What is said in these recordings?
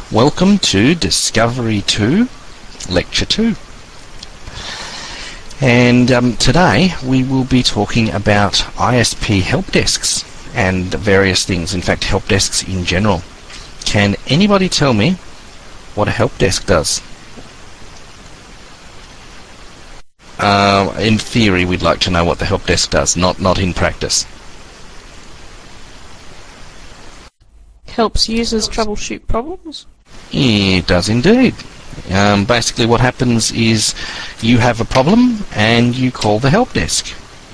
Welcome to Discovery 2, Lecture 2. And today we will be talking about ISP help desks and various things, in fact help desks in general. Can anybody tell me what a help desk does? In theory we'd like to know what the help desk does, not in practice. Helps users troubleshoot problems? It does indeed. Basically what happens is you have a problem and you call the help desk.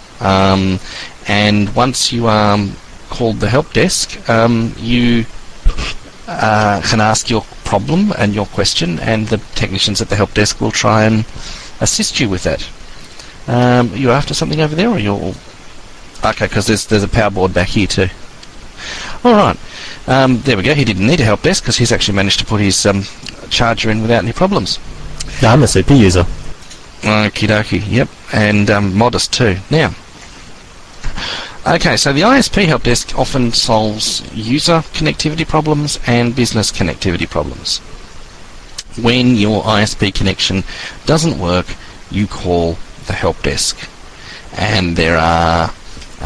And once you called the help desk, you can ask your problem and your question, and the technicians at the help desk will try and assist you with that. You after something over there, or you're... Okay, because there's a power board back here too. Alright. There we go. He didn't need a help desk because he's actually managed to put his charger in without any problems. No, I'm a super user. Okie dokie, yep. And modest too. Now, okay, so the ISP help desk often solves user connectivity problems and business connectivity problems. When your ISP connection doesn't work, you call the help desk. And there are...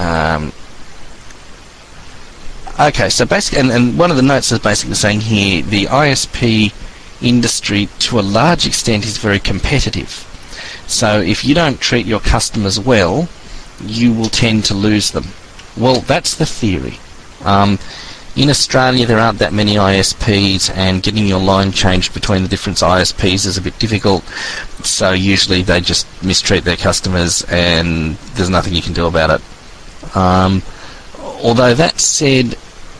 okay, so basically, and one of the notes is basically saying here, the ISP industry to a large extent is very competitive. So if you don't treat your customers well, you will tend to lose them. Well, that's the theory. In Australia there aren't that many ISPs, and getting your line changed between the different ISPs is a bit difficult, so usually they just mistreat their customers and there's nothing you can do about it. Although that said,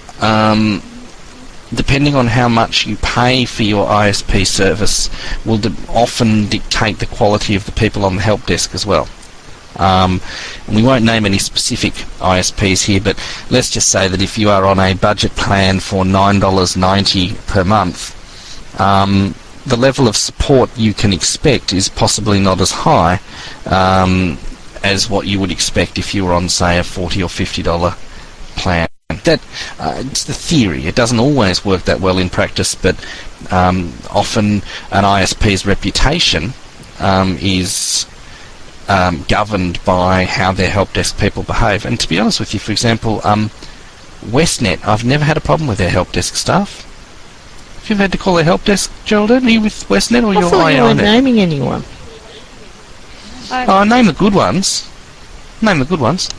depending on how much you pay for your ISP service will often dictate the quality of the people on the help desk as well. And we won't name any specific ISPs here, but let's just say that if you are on a budget plan for $9.90 per month, the level of support you can expect is possibly not as high as what you would expect if you were on, say, a $40 or $50 plan. That it's the theory. It doesn't always work that well in practice, but often an ISP's reputation is governed by how their help desk people behave. And to be honest with you, for example, Westnet, I've never had a problem with their help desk staff. Have you ever had to call their help desk, Geraldine? Are you with Westnet or your I thought you were naming anyone. Oh, name the good ones. Name the good ones.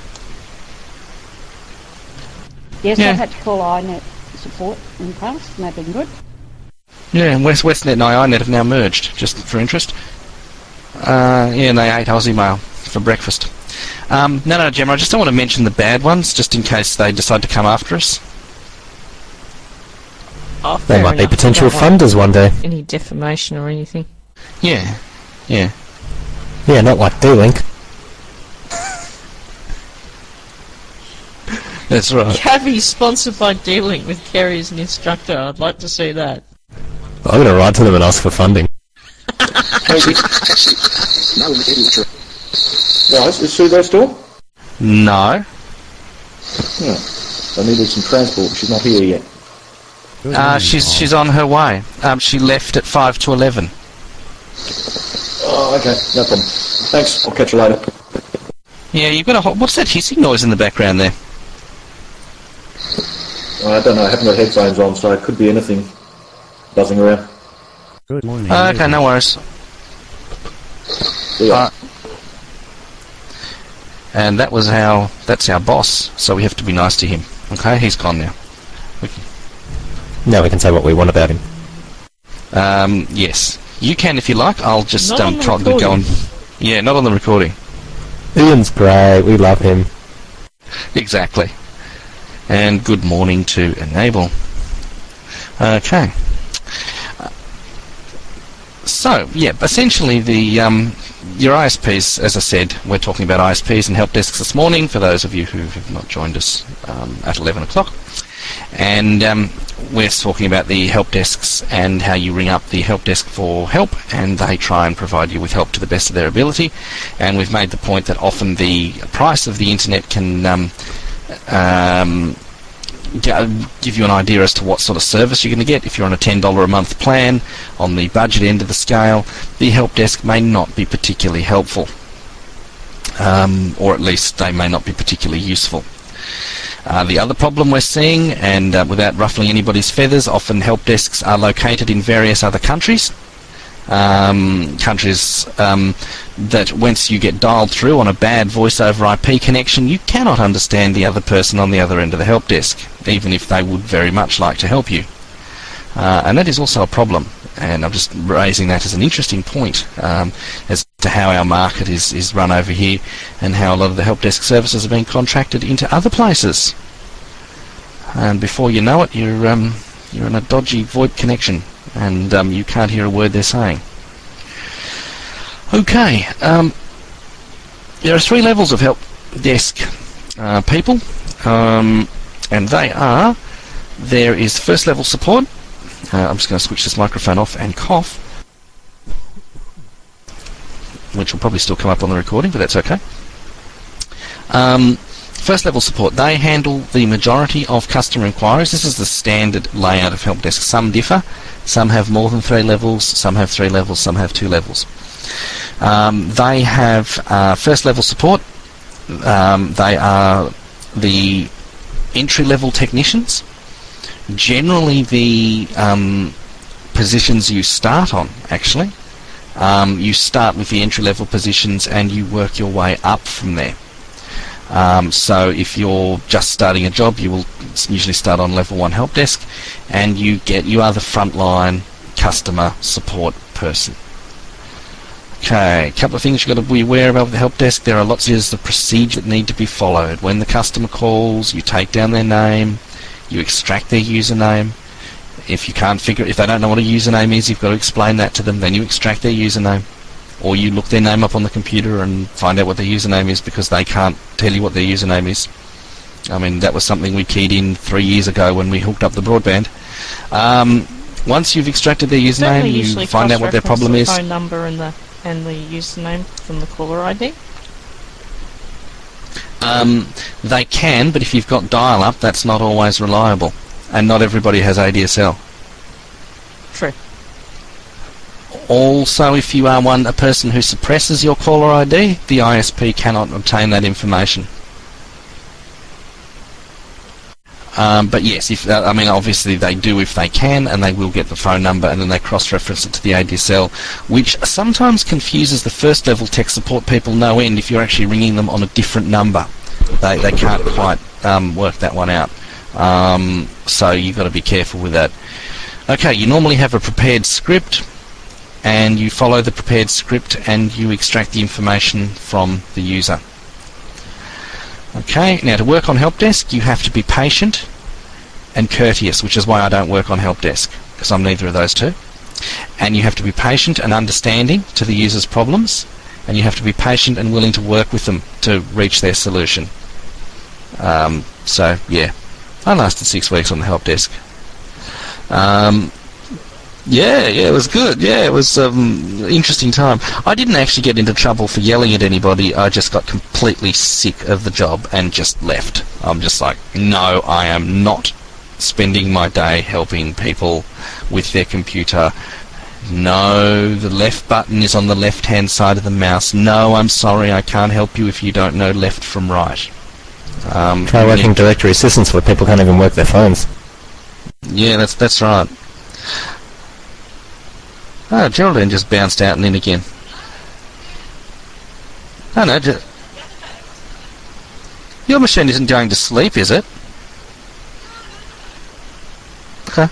Yes, Yeah. I've had to call iNet support in the past, and they've been good. Yeah, and Westnet and iNet have now merged, just for interest. Yeah, and they ate Aussie Mail for breakfast. No, Gemma, I just don't want to mention the bad ones, just in case they decide to come after us. Oh, They fair might be enough. potential I don't want funders one day. any defamation or anything. Yeah. Yeah, not like D-Link. That's right. Cavi sponsored by D-Link with Kerry as an instructor. I'd like to see that. I'm going to write to them and ask for funding. Right, is Sue there still? No. Yeah. I needed some transport, but she's not here yet. She's on her way. She left at 5 to 11. Oh, okay, no problem. Thanks, I'll catch you later. Yeah, you've got a... What's that hissing noise in the background there? I don't know, I haven't got headphones on, so it could be anything buzzing around. Good morning. Okay, no worries. See ya. And that's our boss, so we have to be nice to him. Okay, he's gone now. Now we can say what we want about him. Yes. You can if you like. I'll just Not on the try to go on. recording. Yeah, not on the recording. Ian's great, we love him. Exactly. And good morning to Enable. Okay. So, yeah, essentially your ISPs, as I said, we're talking about ISPs and help desks this morning, for those of you who have not joined us at 11 o'clock. And we're talking about the help desks and how you ring up the help desk for help, and they try and provide you with help to the best of their ability. And we've made the point that often the price of the internet can give you an idea as to what sort of service you're going to get. If you're on a $10 a month plan, on the budget end of the scale, the help desk may not be particularly helpful. Or at least they may not be particularly useful. The other problem we're seeing, and without ruffling anybody's feathers, often help desks are located in various other countries. Countries that once you get dialed through on a bad voice over IP connection, you cannot understand the other person on the other end of the help desk, even if they would very much like to help you. And that is also a problem. And I'm just raising that as an interesting point as to how our market is run over here and how a lot of the help desk services are being contracted into other places. And before you know it, you're in a dodgy VoIP connection and you can't hear a word they're saying. Okay, there are 3 levels of help desk people, and they are, there is first level support. I'm just going to switch this microphone off and cough, which will probably still come up on the recording, but that's okay. First level support, they handle the majority of customer inquiries. This is the standard layout of help desks. Some differ, some have more than 3 levels, some have 3 levels, some have 2 levels. They have first level support. They are the entry level technicians. Generally the positions you start on, actually. You start with the entry-level positions and you work your way up from there. So if you're just starting a job, you will usually start on level 1 help desk, and you are the frontline customer support person. Okay, a couple of things you've got to be aware of the help desk. There are lots of the procedure that need to be followed. When the customer calls, you take down their name, you extract their username. If they don't know what a username is, you've got to explain that to them. Then you extract their username, or you look their name up on the computer and find out what their username is, because they can't tell you what their username is. I mean, that was something we keyed in 3 years ago when we hooked up the broadband. Once you've extracted their username, you find out what their problem is. The phone number and the username from the caller ID. They can, but if you've got dial-up, that's not always reliable, and not everybody has ADSL. True. Also, if you are a person who suppresses your caller ID, the ISP cannot obtain that information. But yes, obviously they do if they can, and they will get the phone number, and then they cross-reference it to the ADSL, which sometimes confuses the first-level tech support people no end if you're actually ringing them on a different number. They can't quite work that one out. So you've got to be careful with that. Okay, you normally have a prepared script, and you follow the prepared script, and you extract the information from the user. Okay, now to work on help desk, you have to be patient and courteous, which is why I don't work on help desk, because I'm neither of those two. And you have to be patient and understanding to the user's problems, and you have to be patient and willing to work with them to reach their solution. So yeah, I lasted 6 weeks on the help desk. Yeah, it was good. Yeah, it was interesting time. I didn't actually get into trouble for yelling at anybody. I just got completely sick of the job and just left. I'm just like, no, I am not spending my day helping people with their computer. No, the left button is on the left-hand side of the mouse. No, I'm sorry, I can't help you if you don't know left from right. Try working directory assistance where people can't even work their phones. Yeah, that's right. Oh, Geraldine just bounced out and in again. Oh no, your machine isn't going to sleep, is it? Okay.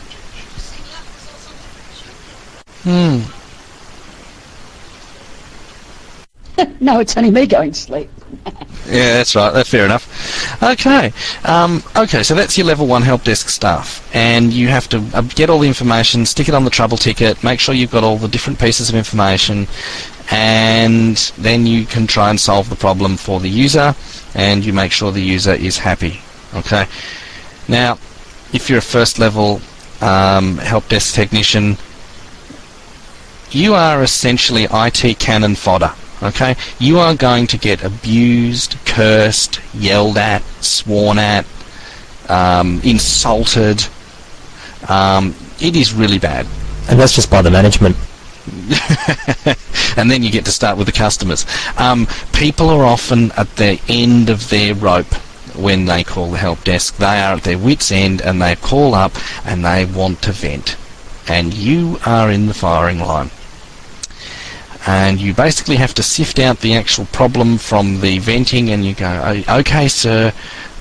No, it's only me going to sleep. Yeah, that's right. That's fair enough. Okay. Okay, so that's your level 1 help desk stuff. And you have to get all the information, stick it on the trouble ticket, make sure you've got all the different pieces of information, and then you can try and solve the problem for the user, and you make sure the user is happy. Okay. Now, if you're a first level help desk technician, you are essentially IT cannon fodder. Okay, you are going to get abused, cursed, yelled at, sworn at, insulted. It is really bad. And that's just by the management. And then you get to start with the customers. People are often at the end of their rope when they call the help desk. They are at their wits' end, and they call up and they want to vent. And you are in the firing line. And you basically have to sift out the actual problem from the venting, and you go, okay, sir,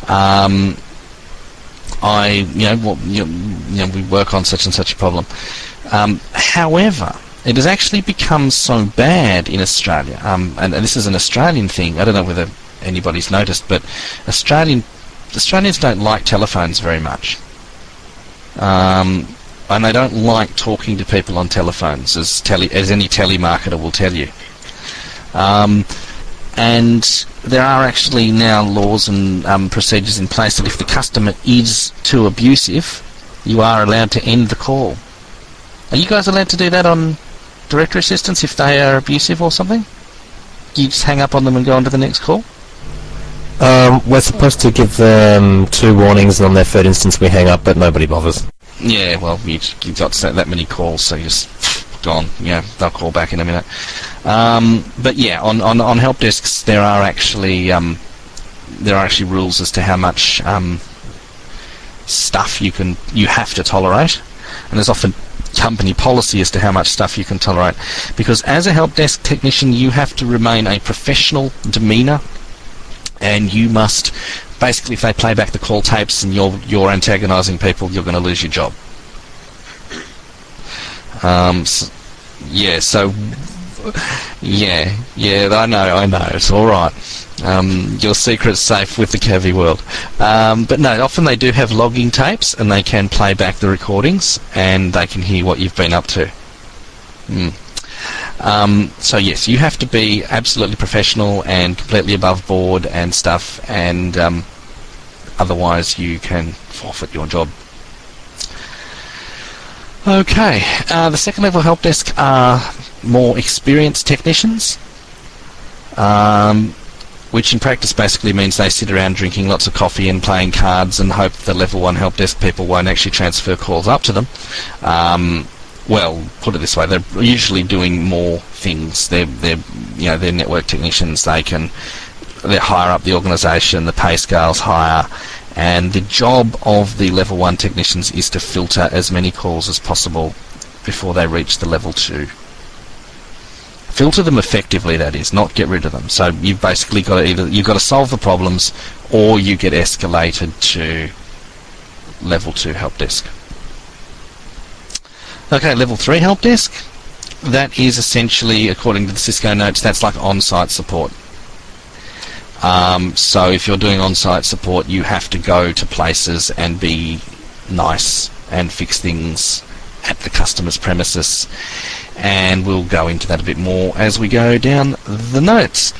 we work on such and such a problem. However, it has actually become so bad in Australia, and this is an Australian thing. I don't know whether anybody's noticed, but Australians don't like telephones very much, and they don't like talking to people on telephones, as any telemarketer will tell you. And there are actually now laws and procedures in place that if the customer is too abusive, you are allowed to end the call. Are you guys allowed to do that on directory assistants if they are abusive or something? You just hang up on them and go on to the next call? We're supposed to give them 2 warnings, and on their 3rd instance we hang up, but nobody bothers. Yeah, well, you've got that many calls, so you just gone. Yeah, they'll call back in a minute. But yeah, on help desks there are actually rules as to how much stuff you have to tolerate, and there's often company policy as to how much stuff you can tolerate, because as a help desk technician you have to remain a professional demeanour, and you must basically, if they play back the call tapes and you're antagonising people, you're going to lose your job. I know, it's all right. Your secret's safe with the Cavi world. But no, often they do have logging tapes, and they can play back the recordings, and they can hear what you've been up to. So yes, you have to be absolutely professional and completely above board and stuff, and otherwise you can forfeit your job. Okay, the second level help desk are more experienced technicians, which in practice basically means they sit around drinking lots of coffee and playing cards and hope the level 1 help desk people won't actually transfer calls up to them. Well, put it this way, they're usually doing more things. They're network technicians. They're higher up the organisation, the pay scale's higher, and the job of the level 1 technicians is to filter as many calls as possible before they reach the level 2. Filter them effectively, that is, not get rid of them. So you've basically got to you've got to solve the problems, or you get escalated to level 2 help desk. Okay, level 3 help desk. That is essentially, according to the Cisco notes, that's like on-site support. So if you're doing on-site support, you have to go to places and be nice and fix things at the customer's premises, and we'll go into that a bit more as we go down the notes.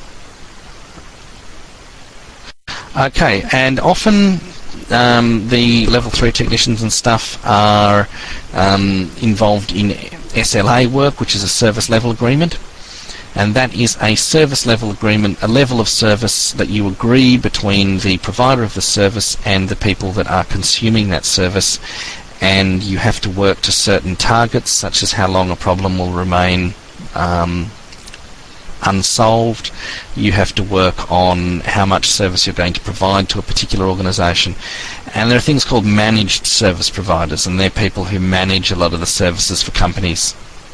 Okay, and often the level 3 technicians and stuff are involved in SLA work, which is a service level agreement, and that is a service level agreement, a level of service that you agree between the provider of the service and the people that are consuming that service, and you have to work to certain targets, such as how long a problem will remain unsolved. You have to work on how much service you're going to provide to a particular organisation, and there are things called managed service providers, and they're people who manage a lot of the services for companies.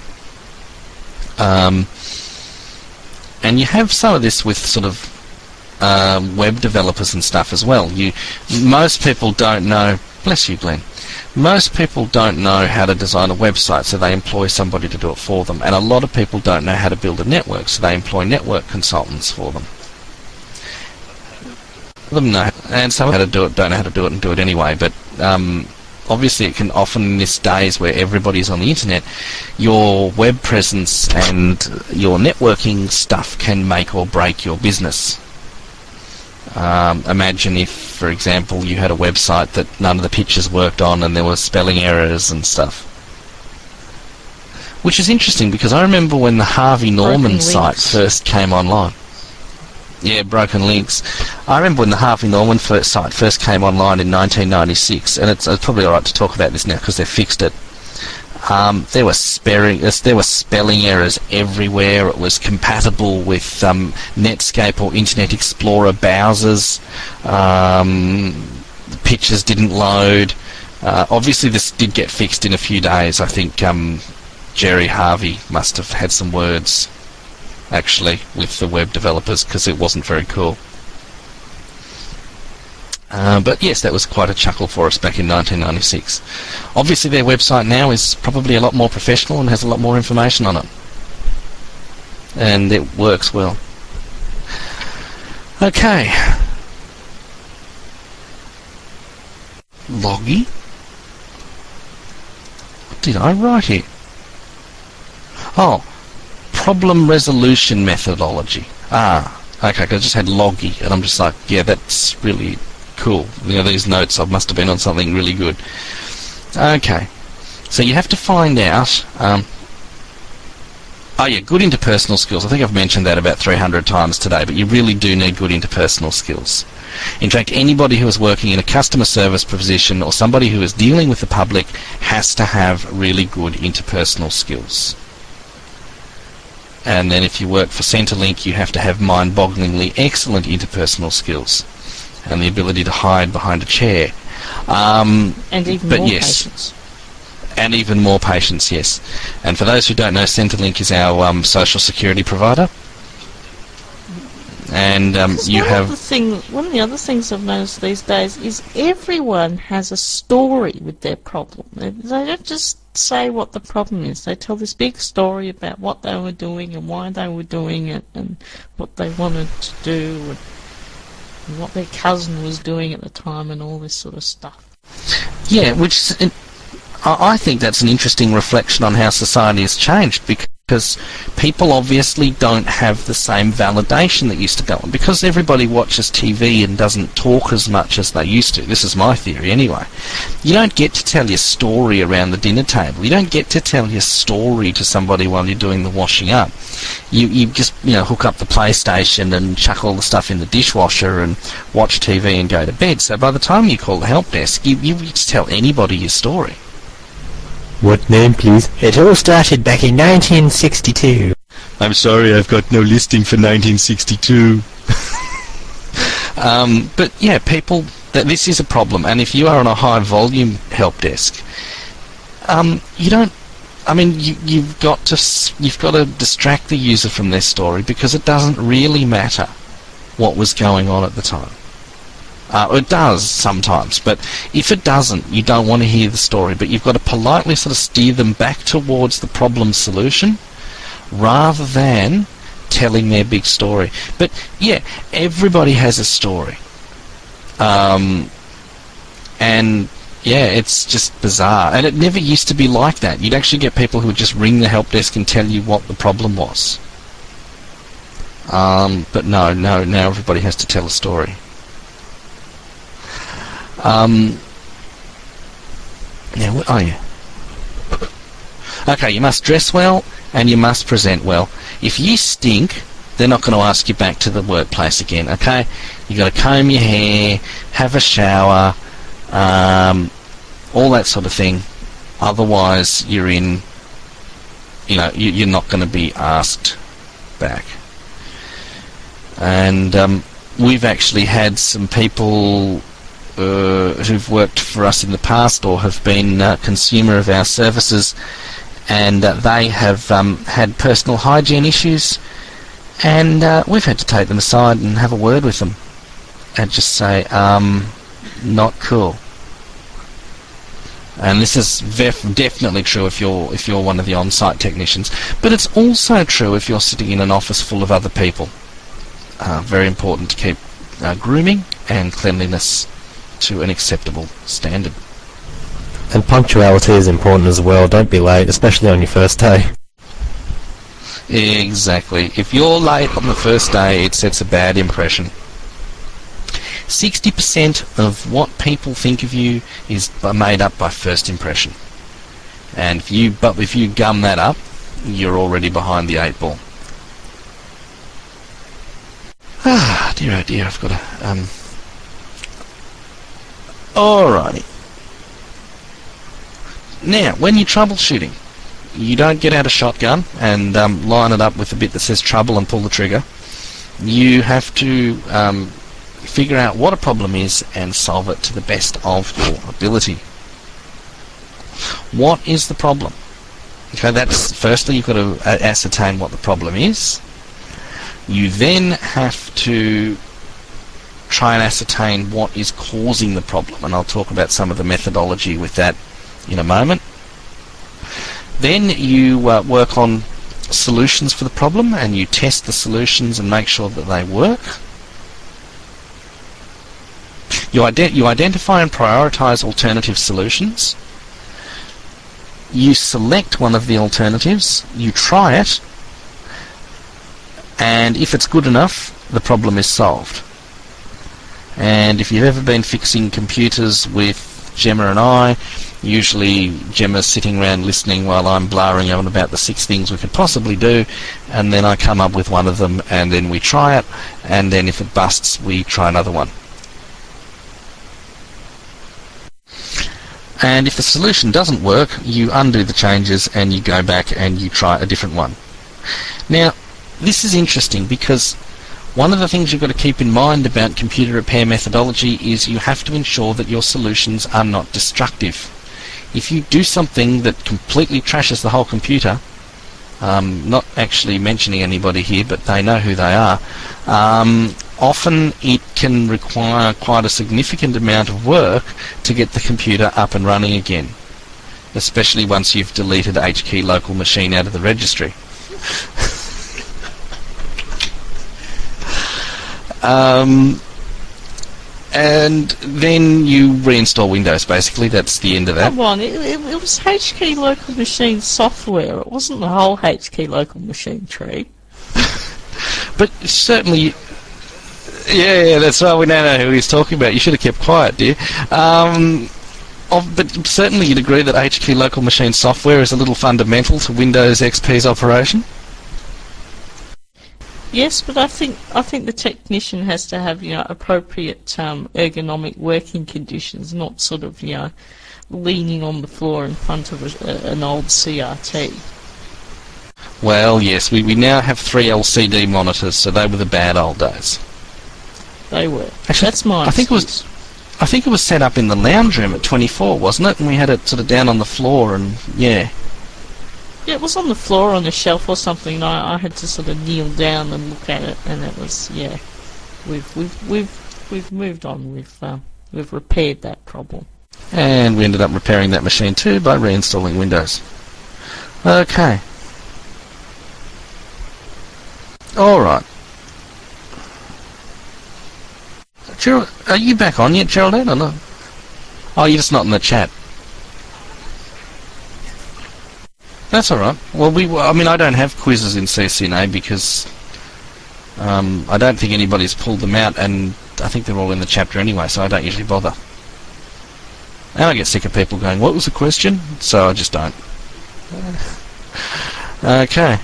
And you have some of this with sort of web developers and stuff as well. Most people don't know, bless you Glenn, most people don't know how to design a website, so they employ somebody to do it for them, and a lot of people don't know how to build a network, so they employ network consultants for them. Them know, and some how to do it don't know how to do it and do it anyway, but obviously it can often, in this days where everybody's on the internet, your web presence and your networking stuff can make or break your business. Imagine if, for example, you had a website that none of the pictures worked on and there were spelling errors and stuff. Which is interesting, because I remember when the Harvey Norman site first came online. Yeah, broken links. I remember when the Harvey Norman site first came online in 1996, and it's probably all right to talk about this now because they've fixed it. There were spelling errors everywhere. It was compatible with Netscape or Internet Explorer browsers. The pictures didn't load. Obviously, this did get fixed in a few days. I think Jerry Harvey must have had some words, actually, with the web developers because it wasn't very cool. But yes, that was quite a chuckle for us back in 1996. Obviously their website now is probably a lot more professional and has a lot more information on it. And it works well. Okay. Loggy? What did I write here? Oh, problem resolution methodology. Okay, 'cause I just had Loggy, and I'm just like, yeah, that's really cool. You know, these notes, I must have been on something really good. Okay, so you have to find out, good interpersonal skills. I think I've mentioned that about 300 times today, but you really do need good interpersonal skills. In fact, anybody who is working in a customer service position or somebody who is dealing with the public has to have really good interpersonal skills. And then if you work for Centrelink, you have to have mind-bogglingly excellent interpersonal skills and the ability to hide behind a chair. And even more patience. And even more patience, yes. And for those who don't know, Centrelink is our social security provider. And one of the other things I've noticed these days is everyone has a story with their problem. They don't just say what the problem is. They tell this big story about what they were doing and why they were doing it and what they wanted to do and what their cousin was doing at the time and all this sort of stuff. Yeah, I think that's an interesting reflection on how society has changed, because people obviously don't have the same validation that used to go on, because everybody watches TV and doesn't talk as much as they used to. This is my theory anyway. You don't get to tell your story around the dinner table. You don't get to tell your story to somebody while you're doing the washing up. You just hook up the PlayStation and chuck all the stuff in the dishwasher and watch TV and go to bed. So by the time you call the help desk, you just tell anybody your story. What name, please? It all started back in 1962. I'm sorry, I've got no listing for 1962. But yeah, this is a problem. And if you are on a high volume help desk, you've got to distract the user from their story, because it doesn't really matter what was going on at the time. It does sometimes, but if it doesn't, you don't want to hear the story, but you've got to politely sort of steer them back towards the problem solution rather than telling their big story. But yeah, everybody has a story. And yeah, it's just bizarre. And it never used to be like that. You'd actually get people who would just ring the help desk and tell you what the problem was. But now everybody has to tell a story. What are you? Okay, you must dress well and you must present well. If you stink, they're not going to ask you back to the workplace again, okay? You've got to comb your hair, have a shower, all that sort of thing. Otherwise, you're not going to be asked back. And we've actually had some people who've worked for us in the past or have been consumer of our services, and they have had personal hygiene issues, and we've had to take them aside and have a word with them and just say, not cool. And this is definitely true if you're one of the on-site technicians, but it's also true if you're sitting in an office full of other people. Very important to keep grooming and cleanliness to an acceptable standard. And punctuality is important as well. Don't be late, especially on your first day. Exactly. If you're late on the first day, it sets a bad impression. 60% of what people think of you is made up by first impression. And if you gum that up, you're already behind the 8 ball. Dear oh dear, I've got to... Alrighty. Now, when you're troubleshooting, you don't get out a shotgun and line it up with the bit that says trouble and pull the trigger. You have to figure out what a problem is and solve it to the best of your ability. What is the problem? Okay, that's firstly you've got to ascertain what the problem is. You then have to try and ascertain what is causing the problem, and I'll talk about some of the methodology with that in a moment. Then you work on solutions for the problem, and you test the solutions and make sure that they work. You identify and prioritize alternative solutions. You select one of the alternatives, you try it, and if it's good enough, the problem is solved. And if you've ever been fixing computers with Gemma and I, usually Gemma's sitting around listening while I'm blaring on about the 6 things we could possibly do, and then I come up with one of them, and then we try it, and then if it busts, we try another one. And if the solution doesn't work, you undo the changes and you go back and you try a different one. Now, this is interesting because one of the things you've got to keep in mind about computer repair methodology is you have to ensure that your solutions are not destructive. If you do something that completely trashes the whole computer, not actually mentioning anybody here, but they know who they are, often it can require quite a significant amount of work to get the computer up and running again, especially once you've deleted HKey local machine out of the registry. And then you reinstall Windows, basically. That's the end of that. Come on, it was HKey local machine software. It wasn't the whole HKey local machine tree. But certainly... Yeah, that's right. We now know who he's talking about. You should have kept quiet, dear. But certainly you'd agree that HKey local machine software is a little fundamental to Windows XP's operation? Yes, but I think the technician has to have, appropriate ergonomic working conditions, not sort of, leaning on the floor in front of an old CRT. Well, yes, we now have 3 LCD monitors, so they were the bad old days. They were. Actually, that's my I think it was set up in the lounge room at 24, wasn't it? And we had it sort of down on the floor, and yeah. Yeah, it was on the floor on a shelf or something. I had to sort of kneel down and look at it, and it was We've moved on. We've repaired that problem. And we ended up repairing that machine too by reinstalling Windows. Okay. All right. Gerald, are you back on yet, Geraldine, or not? Oh, you're just not in the chat. That's all right. Well, I don't have quizzes in CCNA because I don't think anybody's pulled them out, and I think they're all in the chapter anyway, so I don't usually bother. And I get sick of people going, "What was the question?" So I just don't. Okay.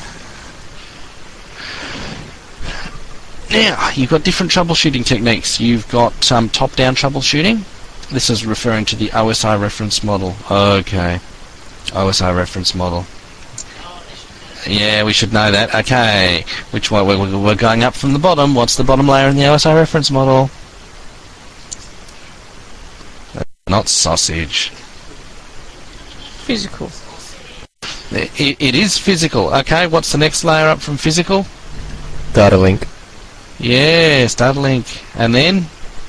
Now, you've got different troubleshooting techniques. You've got top-down troubleshooting. This is referring to the OSI reference model. Okay. OSI reference model. Yeah, we should know that. Okay. Which one? We're going up from the bottom. What's the bottom layer in the OSI reference model? Not sausage. Physical. It is physical. Okay, what's the next layer up from physical? Data link. Yes, data link. And then?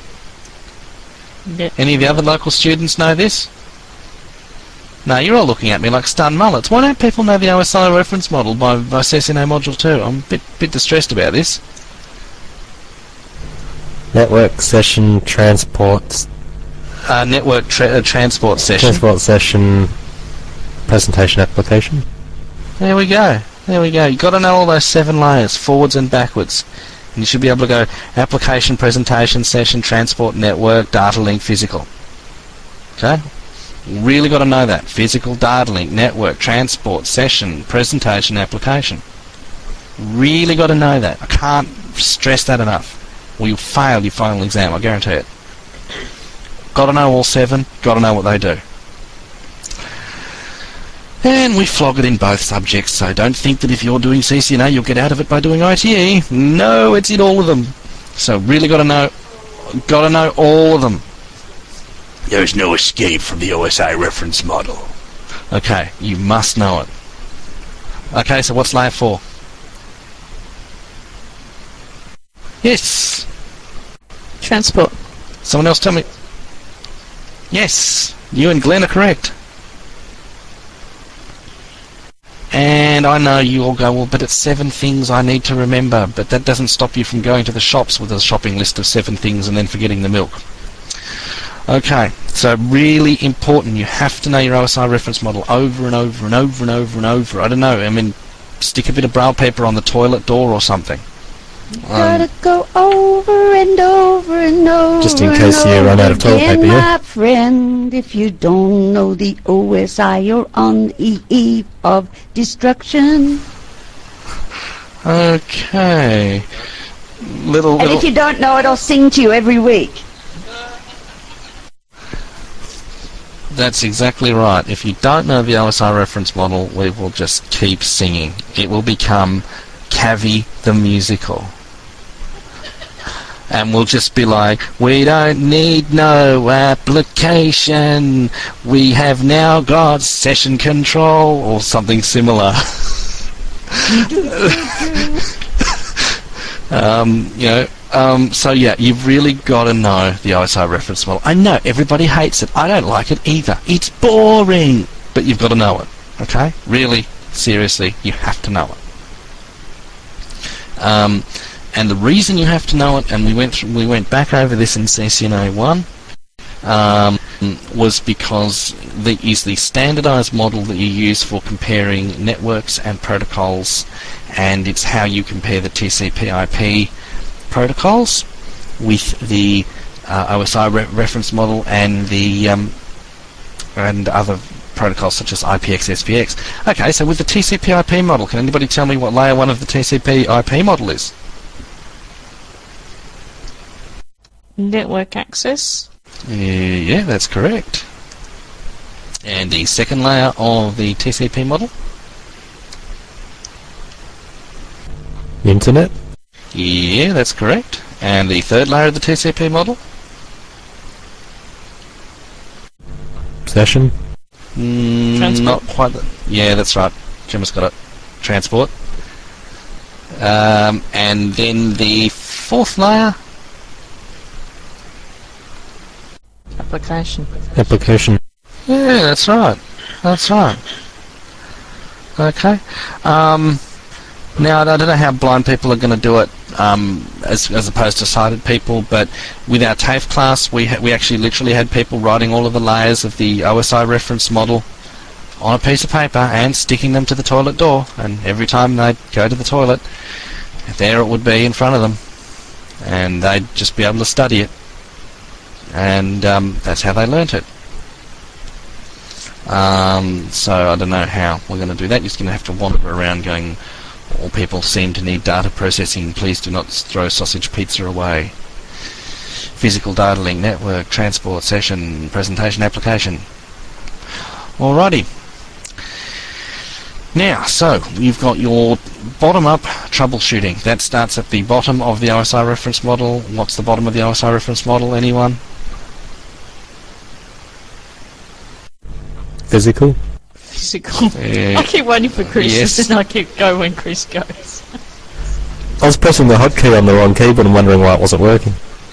Any of the other local students know this? No, you're all looking at me like stunned mullets. Why don't people know the OSI reference model by CCNA Module 2? I'm a bit distressed about this. Network session transports. Network transport session. Transport session presentation application. There we go. There we go. You've got to know all those 7 layers, forwards and backwards. And you should be able to go application, presentation, session, transport, network, data link, physical. Okay? You really got to know that. Physical, data link, network, transport, session, presentation, application. Really got to know that. I can't stress that enough, or you'll fail your final exam, I guarantee it. Got to know all 7, got to know what they do. And we flog it in both subjects, so don't think that if you're doing CCNA you'll get out of it by doing ITE. No, it's in all of them. So really got to know all of them. There's no escape from the OSI reference model. Okay, you must know it. Okay, so what's layer 4? Yes. Transport. Someone else tell me. Yes, you and Glenn are correct. And I know you all go, well, but it's 7 things I need to remember, but that doesn't stop you from going to the shops with a shopping list of 7 things and then forgetting the milk. Okay, so really important, you have to know your OSI reference model over and over and over and over and over. I don't know, I mean, stick a bit of brown paper on the toilet door or something. Gotta go over and over and over. Just in case you run out of toilet again, paper, yeah? my friend, if you don't know the OSI, you're on the eve of destruction. Okay. Little. And if you don't know it, I'll sing to you every week. That's exactly right. If you don't know the OSI reference model, we will just keep singing. It will become Cavi the Musical. And we'll just be like, we don't need no application, we have now got session control, or something similar. So yeah, you've really got to know the OSI reference model. I know, everybody hates it. I don't like it either. It's boring. But you've got to know it, okay? Really, seriously, you have to know it. And the reason you have to know it, and we went back over this in CCNA 1, was because is the standardized model that you use for comparing networks and protocols, and it's how you compare the TCP/IP protocols with the OSI reference model and the and other protocols such as IPX, SPX. Okay, so with the TCP/IP model, can anybody tell me what layer 1 of the TCP/IP model is? Network access. Yeah, that's correct. And the second layer of the TCP model? Internet? Yeah, that's correct. And the third layer of the TCP model? Session? Not quite. Yeah, that's right. Gemma's got it. Transport. And then the fourth layer? Application. Application. Yeah, that's right. That's right. Okay. Now, I don't know how blind people are going to do it as opposed to sighted people, but with our TAFE class, we actually literally had people writing all of the layers of the OSI reference model on a piece of paper and sticking them to the toilet door, and every time they'd go to the toilet, there it would be in front of them, and they'd just be able to study it, and that's how they learnt it. So I don't know how we're going to do that. You're just going to have to wander around going, all people seem to need data processing, please do not throw sausage pizza away. Physical data link, network, transport, session, presentation, application. Alrighty. Now, so, you've got your bottom-up troubleshooting. That starts at the bottom of the OSI reference model. What's the bottom of the OSI reference model, anyone? Physical. Yeah. I keep waiting for Chris, Yes. and I keep going when Chris goes. I was pressing the hotkey on the wrong keyboard and wondering why it wasn't working.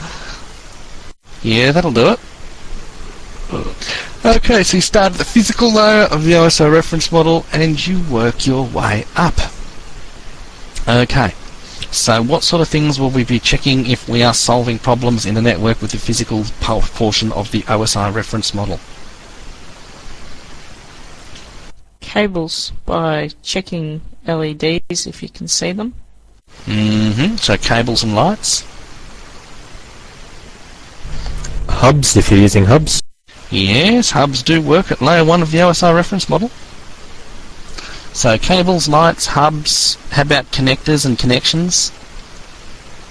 Yeah, that'll do it. Okay, so you start at the physical layer of the OSI reference model and you work your way up. Okay, so what sort of things will we be checking if we are solving problems in the network with the physical portion of the OSI reference model? Cables, by checking LEDs if you can see them. So cables and lights. Hubs, if you're using hubs. Yes, hubs do work at layer 1 of the OSI reference model. So cables, lights, hubs. How about connectors and connections?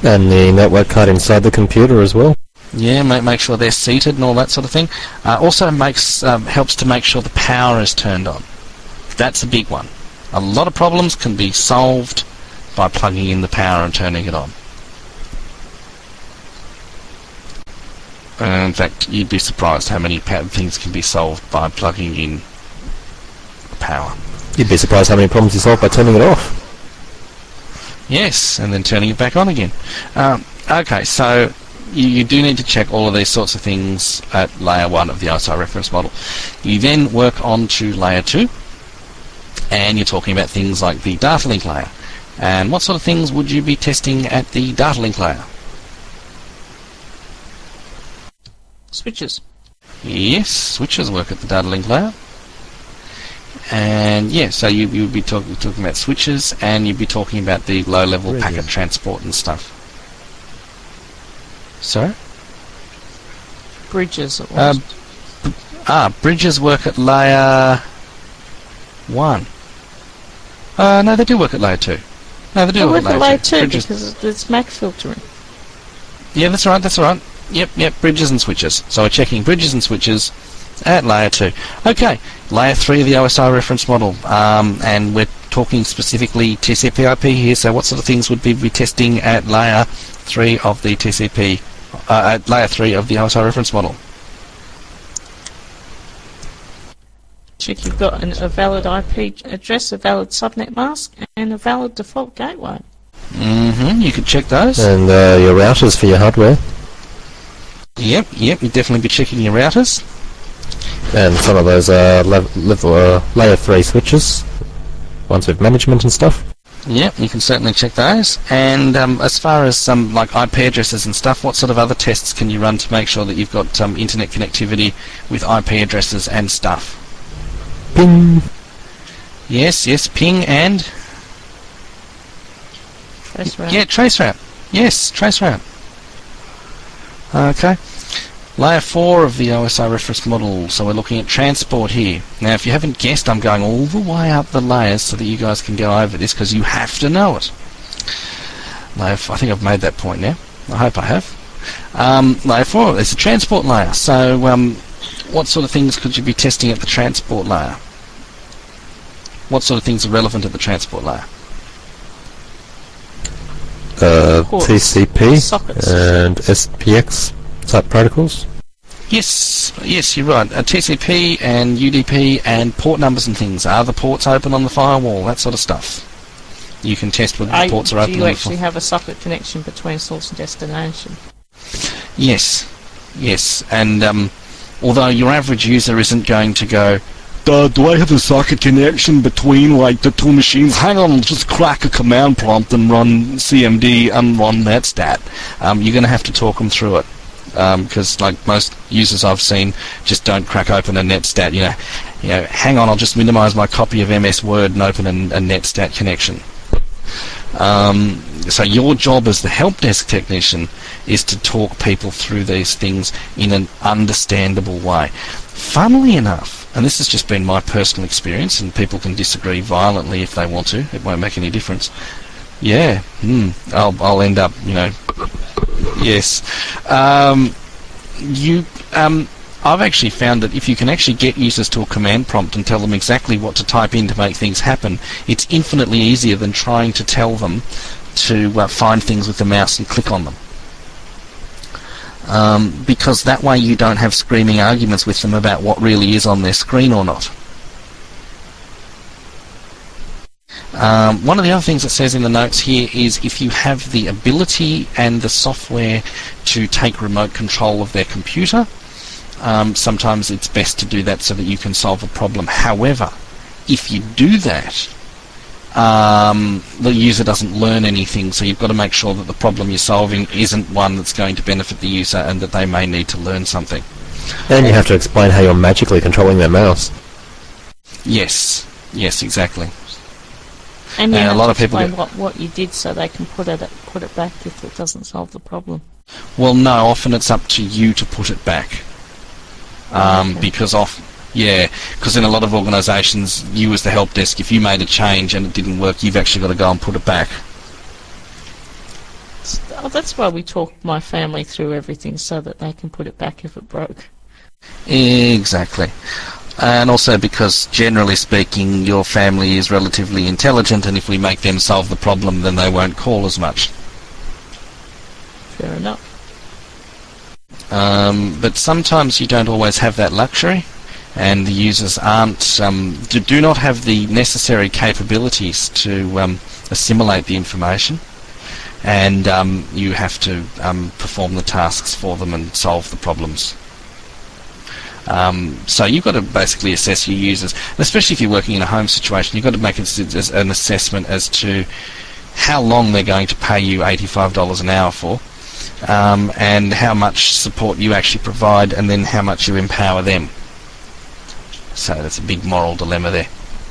And the network card inside the computer as well. Yeah, make sure they're seated and all that sort of thing. Also helps to make sure the power is turned on. That's a big one. A lot of problems can be solved by plugging in the power and turning it on. In fact, you'd be surprised how many things can be solved by plugging in power. You'd be surprised how many problems you solve by turning it off. Yes, and then turning it back on again. Okay, so you do need to check all of these sorts of things at layer 1 of the OSI reference model. You then work on to layer 2, and you're talking about things like the data link layer. And what sort of things would you be testing at the data link layer? Switches. Yes, switches work at the data link layer. And yeah, so you would be talking about switches, and you'd be talking about the low-level packet transport and stuff. Sorry? Bridges. Bridges work at layer 1. No, they do work at layer 2. No, they do work at layer 2. Bridges. Because it's MAC filtering. Yeah, that's right. Yep, bridges and switches. So we're checking bridges and switches at layer 2. Okay, layer 3 of the OSI reference model. And we're talking specifically TCP/IP here, so what sort of things would we be testing at layer 3 of the TCP, at layer 3 of the OSI reference model? Check you've got a valid IP address, a valid subnet mask, and a valid default gateway. You could check those. And your routers for your hardware. Yep, you'd definitely be checking your routers. And some of those layer 3 switches, ones with management and stuff. Yep, you can certainly check those. And as far as some like IP addresses and stuff, what sort of other tests can you run to make sure that you've got internet connectivity with IP addresses and stuff? Ping. Yes, ping and Traceroute. yeah, traceroute. Yes, traceroute. Okay. Layer 4 of the OSI reference model, so we're looking at transport here. Now, if you haven't guessed, I'm going all the way up the layers so that you guys can go over this, because you have to know it. I think I've made that point now. I hope I have. Layer 4 is a transport layer. So, what sort of things could you be testing at the transport layer? What sort of things are relevant at the transport layer? TCP Sockets. and SPX type protocols. Yes, you're right. TCP and UDP and port numbers and things. Are the ports open on the firewall? That sort of stuff. You can test whether the ports are open. Do you on actually have a socket connection between source and destination? Yes, and although your average user isn't going to go, do I have a socket connection between like the two machines? Hang on, I'll just crack a command prompt and run CMD and run netstat. You're going to have to talk them through it. Because like most users I've seen just don't crack open a netstat. You know, hang on, I'll just minimize my copy of MS Word and open a netstat connection. So your job as the help desk technician is to talk people through these things in an understandable way. Funnily enough, and this has just been my personal experience, and people can disagree violently if they want to, it won't make any difference. Yeah, I'll end up, yes. I've actually found that if you can actually get users to a command prompt and tell them exactly what to type in to make things happen, it's infinitely easier than trying to tell them to find things with the mouse and click on them. Because that way you don't have screaming arguments with them about what really is on their screen or not. One of the other things it says in the notes here is if you have the ability and the software to take remote control of their computer, sometimes it's best to do that so that you can solve a problem. However, if you do that, the user doesn't learn anything, so you've got to make sure that the problem you're solving isn't one that's going to benefit the user and that they may need to learn something. And you have to explain how you're magically controlling their mouse. Yes, exactly. And you have a lot to of people explain what you did so they can put it back if it doesn't solve the problem. Well, no, often it's up to you to put it back. Because in a lot of organisations, you as the help desk, if you made a change and it didn't work, you've actually got to go and put it back. That's why we talk my family through everything so that they can put it back if it broke. Exactly. And also because, generally speaking, your family is relatively intelligent, and if we make them solve the problem, then they won't call as much. Fair enough. But sometimes you don't always have that luxury, and the users do not have the necessary capabilities to assimilate the information, and you have to perform the tasks for them and solve the problems. So you've got to basically assess your users, and especially if you're working in a home situation, you've got to make an assessment as to how long they're going to pay you $85 an hour for, and how much support you actually provide, and then how much you empower them. So that's a big moral dilemma there.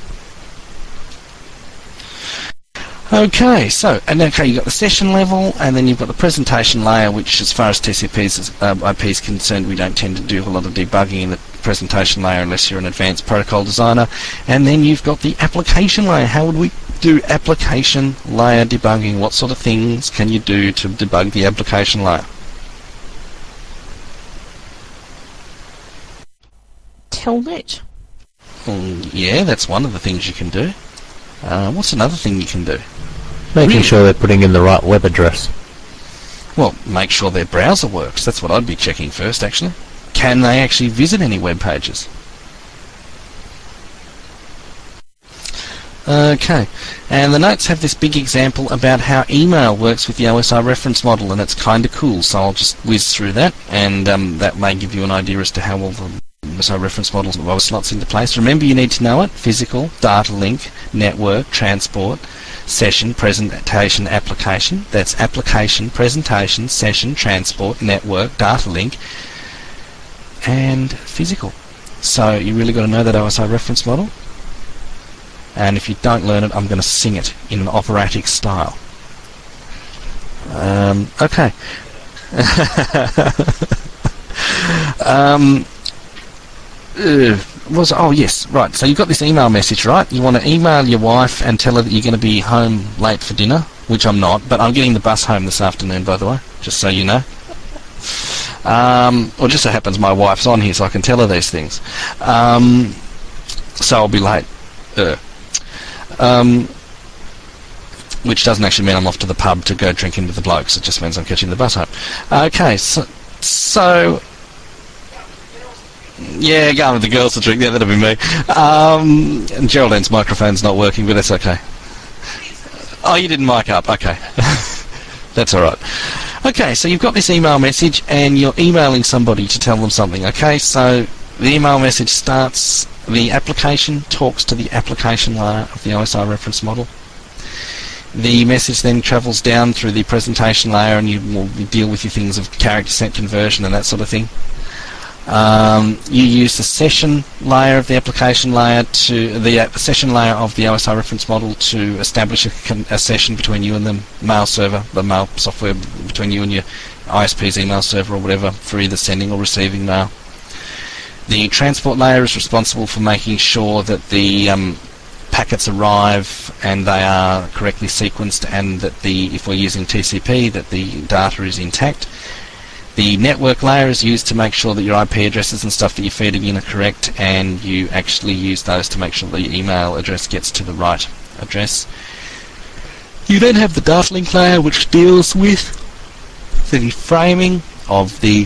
Okay, you've got the session level, and then you've got the presentation layer, which, as far as TCP's IP is concerned, we don't tend to do a lot of debugging in the presentation layer unless you're an advanced protocol designer. And then you've got the application layer. How would we do application layer debugging? What sort of things can you do to debug the application layer? Telnet. Yeah, that's one of the things you can do. What's another thing you can do? Making sure they're putting in the right web address. Well, make sure their browser works. That's what I'd be checking first, actually. Can they actually visit any web pages? Okay, and the notes have this big example about how email works with the OSI reference model, and it's kind of cool, so I'll just whiz through that, and that may give you an idea as to how all the OSI reference models slots into place. Remember, you need to know it: physical, data link, network, transport, session, presentation, application. That's application, presentation, session, transport, network, data link, and physical. So you really got to know that OSI reference model. And if you don't learn it, I'm going to sing it in an operatic style. Okay. Oh yes, right. So you've got this email message, right? You want to email your wife and tell her that you're going to be home late for dinner, which I'm not, but I'm getting the bus home this afternoon, by the way, just so you know. Or just so happens my wife's on here, so I can tell her these things. So I'll be late. Which doesn't actually mean I'm off to the pub to go drinking with the blokes. It just means I'm catching the bus home. Okay, so yeah, going with the girls to drink. Yeah, that'll be me. And Geraldine's microphone's not working, but that's okay. Oh, you didn't mic up. Okay. That's all right. Okay, so you've got this email message, and you're emailing somebody to tell them something. Okay, so the email message starts, the application talks to the application layer of the OSI reference model. The message then travels down through the presentation layer, and you will deal with your things of character set conversion and that sort of thing. You use the session layer of the application layer to the session layer of the OSI reference model to establish a session between you and the mail server, the mail software between you and your ISP's email server or whatever, for either sending or receiving mail. The transport layer is responsible for making sure that the packets arrive and they are correctly sequenced, and that if we're using TCP, that the data is intact. The network layer is used to make sure that your IP addresses and stuff that you're feeding in are correct, and you actually use those to make sure the email address gets to the right address. You then have the data link layer, which deals with the framing of the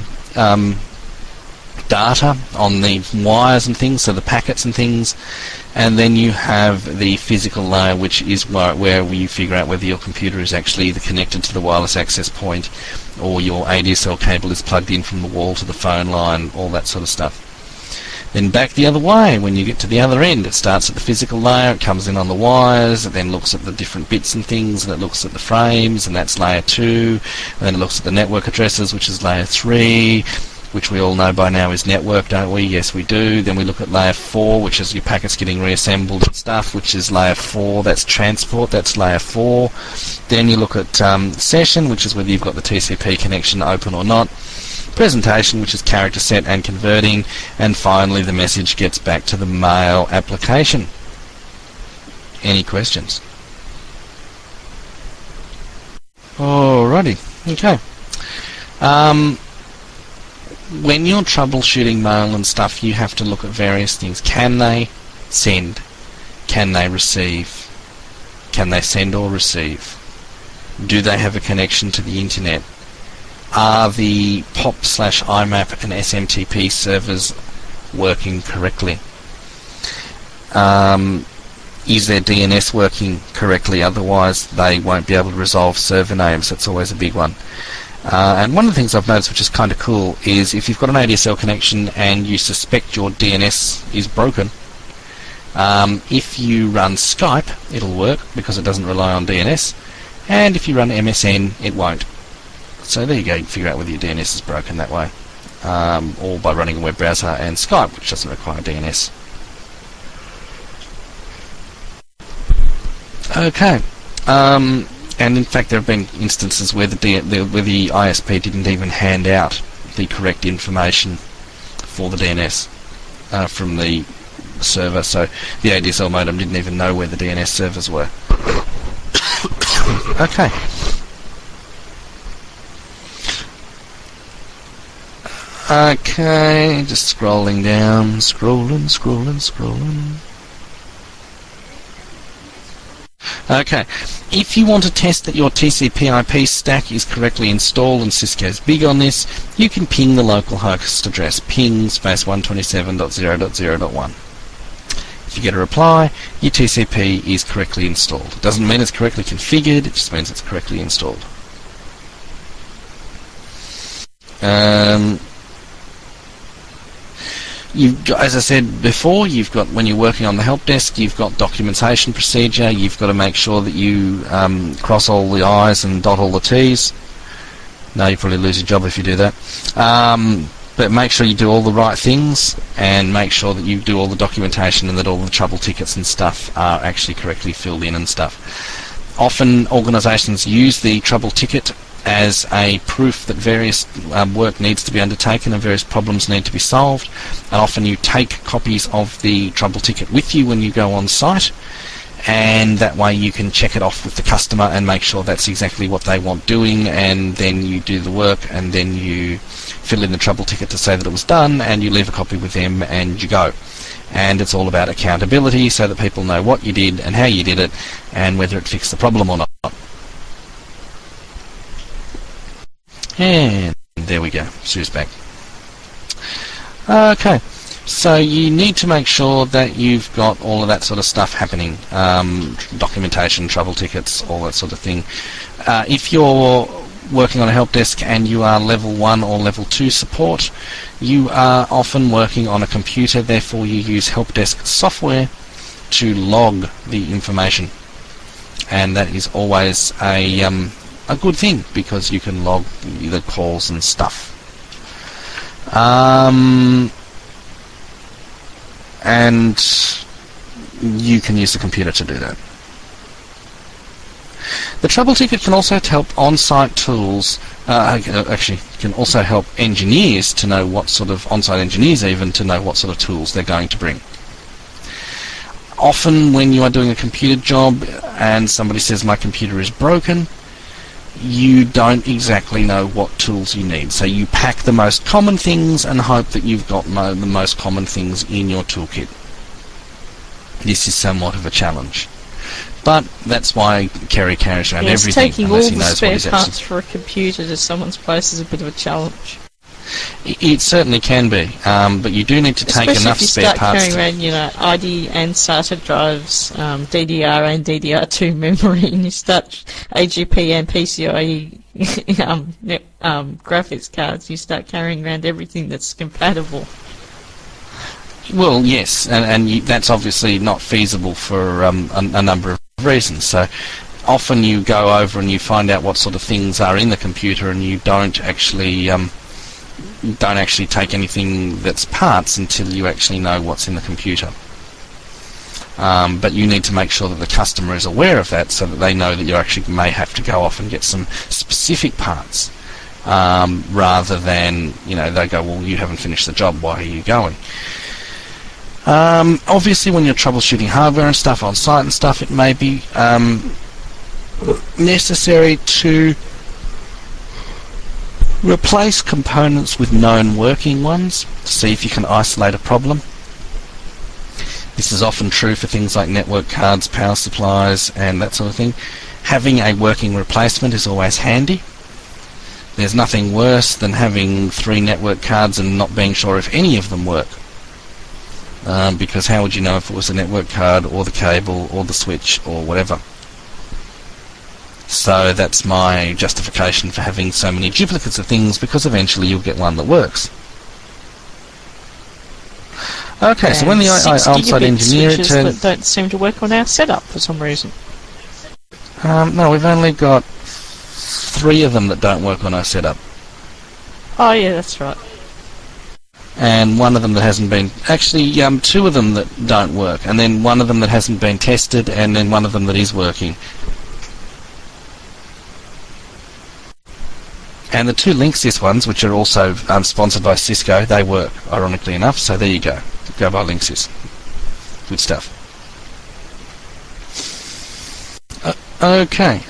data on the wires and things, so the packets and things. And then you have the physical layer, which is where you figure out whether your computer is actually either connected to the wireless access point, or your ADSL cable is plugged in from the wall to the phone line, all that sort of stuff. Then back the other way, when you get to the other end, it starts at the physical layer, it comes in on the wires, it then looks at the different bits and things, and it looks at the frames, and that's layer 2, and then it looks at the network addresses, which is layer 3, which we all know by now is network, don't we? Yes, we do. Then we look at layer 4, which is your packets getting reassembled and stuff, which is layer 4. That's transport, that's layer 4. Then you look at session, which is whether you've got the TCP connection open or not. Presentation, which is character set and converting. And finally, the message gets back to the mail application. Any questions? Alrighty. Okay. When you're troubleshooting mail and stuff, you have to look at various things. Can they send? Can they receive? Can they send or receive? Do they have a connection to the internet? Are the POP/IMAP and SMTP servers working correctly? Is their DNS working correctly? Otherwise, they won't be able to resolve server names. That's always a big one. And one of the things I've noticed, which is kind of cool, is if you've got an ADSL connection and you suspect your DNS is broken, if you run Skype, it'll work because it doesn't rely on DNS, and if you run MSN, it won't. So there you go, you can figure out whether your DNS is broken that way, or by running a web browser and Skype, which doesn't require DNS. Okay, and in fact there have been instances where where the ISP didn't even hand out the correct information for the DNS from the server, so the ADSL modem didn't even know where the DNS servers were. Okay. Okay, just scrolling down, scrolling. Okay, if you want to test that your TCP/IP stack is correctly installed, and Cisco's big on this, you can ping the local host address, ping space 127.0.0.1. If you get a reply, your TCP is correctly installed. It doesn't mean it's correctly configured, it just means it's correctly installed. You've got, as I said before, you've got, when you're working on the help desk, you've got documentation procedure. You've got to make sure that you cross all the I's and dot all the T's. No, you probably lose your job if you do that. But make sure you do all the right things, and make sure that you do all the documentation and that all the trouble tickets and stuff are actually correctly filled in and stuff. Often organisations use the trouble ticket as a proof that various work needs to be undertaken and various problems need to be solved, and often you take copies of the trouble ticket with you when you go on site, and that way you can check it off with the customer and make sure that's exactly what they want doing, and then you do the work and then you fill in the trouble ticket to say that it was done, and you leave a copy with them and you go. And it's all about accountability so that people know what you did and how you did it and whether it fixed the problem or not. And there we go, Sue's back. Okay, so you need to make sure that you've got all of that sort of stuff happening, documentation, trouble tickets, all that sort of thing. If you're working on a help desk and you are level 1 or level 2 support, you are often working on a computer, therefore you use help desk software to log the information, and that is always a good thing because you can log the calls and stuff. And you can use the computer to do that. The trouble ticket can also help on-site tools, actually can also help engineers to know what sort of, on-site engineers even, to know what sort of tools they're going to bring. Often when you are doing a computer job and somebody says my computer is broken, you don't exactly know what tools you need. So you pack the most common things and hope that you've got the most common things in your toolkit. This is somewhat of a challenge. But that's why Kerry carries around everything taking unless all he the knows spare what he's parts actually... for a computer to someone's place is a bit of a challenge. It certainly can be, but you do need to take enough spare parts. Especially if you start carrying around, ID and SATA drives, DDR and DDR2 memory, and you start AGP and PCIe graphics cards, you start carrying around everything that's compatible. Well, yes, and that's obviously not feasible for a number of reasons. So often you go over and you find out what sort of things are in the computer, and you don't actually take anything that's parts until you actually know what's in the computer. But you need to make sure that the customer is aware of that so that they know that you actually may have to go off and get some specific parts, rather than, they go, well, you haven't finished the job, why are you going? Obviously when you're troubleshooting hardware and stuff on site and stuff, it may be necessary to Replace components with known working ones to see if you can isolate a problem. This is often true for things like network cards, power supplies, and that sort of thing. Having a working replacement is always handy. There's nothing worse than having 3 network cards and not being sure if any of them work. Because how would you know if it was the network card or the cable or the switch or whatever? So that's my justification for having so many duplicates of things, because eventually you'll get one that works. Okay, so when the on-site engineer switches that don't seem to work on our setup for some reason. No, we've only got 3 of them that don't work on our setup. Oh yeah, that's right. And one of them that hasn't been... Actually, 2 of them that don't work, and then one of them that hasn't been tested, and then one of them that is working. And the 2 Linksys ones, which are also sponsored by Cisco, they work, ironically enough, so there you go. Go by Linksys. Good stuff. Okay.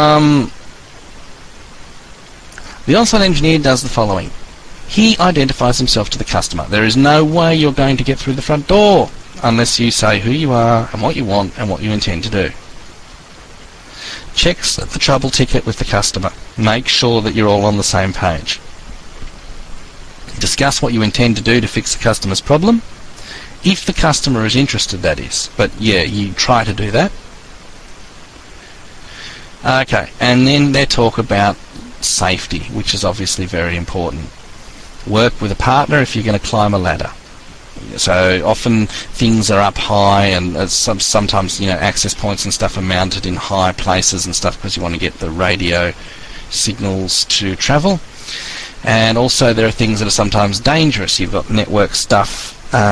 The on-site engineer does the following. He identifies himself to the customer. There is no way you're going to get through the front door unless you say who you are and what you want and what you intend to do. Checks the trouble ticket with the customer. Make sure that you're all on the same page. Discuss what you intend to do to fix the customer's problem. If the customer is interested, that is. But yeah, you try to do that. Okay, and then they talk about safety, which is obviously very important. Work with a partner if you're going to climb a ladder. So often things are up high, and sometimes access points and stuff are mounted in high places and stuff because you want to get the radio signals to travel. And also there are things that are sometimes dangerous. You've got network stuff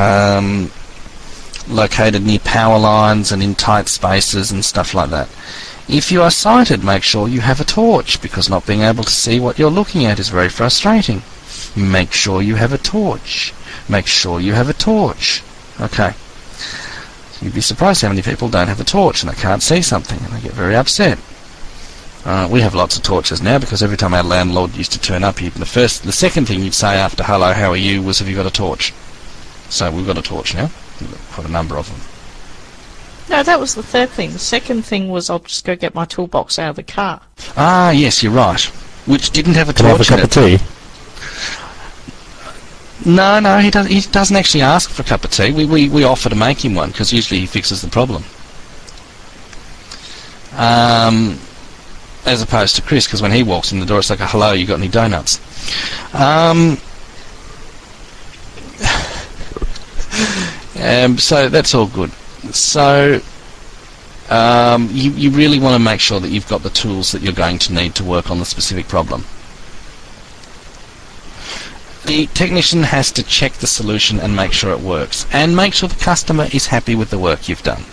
located near power lines and in tight spaces and stuff like that. If you are sighted, make sure you have a torch, because not being able to see what you're looking at is very frustrating. Make sure you have a torch. Make sure you have a torch. Okay. You'd be surprised how many people don't have a torch and they can't see something and they get very upset. We have lots of torches now, because every time our landlord used to turn up, the second thing you'd say after "Hello, how are you?" was, "Have you got a torch?" So we've got a torch now. We've got quite a number of them. No, that was the third thing. The second thing was, I'll just go get my toolbox out of the car. Ah, yes, you're right. Which didn't have a Can I have a torch in cup it. of tea? No, he doesn't actually ask for a cup of tea. We offer to make him one, because usually he fixes the problem. As opposed to Chris, because when he walks in the door, it's like, "Hello, you got any donuts?" So that's all good. So you really want to make sure that you've got the tools that you're going to need to work on the specific problem. The technician has to check the solution and make sure it works, and make sure the customer is happy with the work you've done.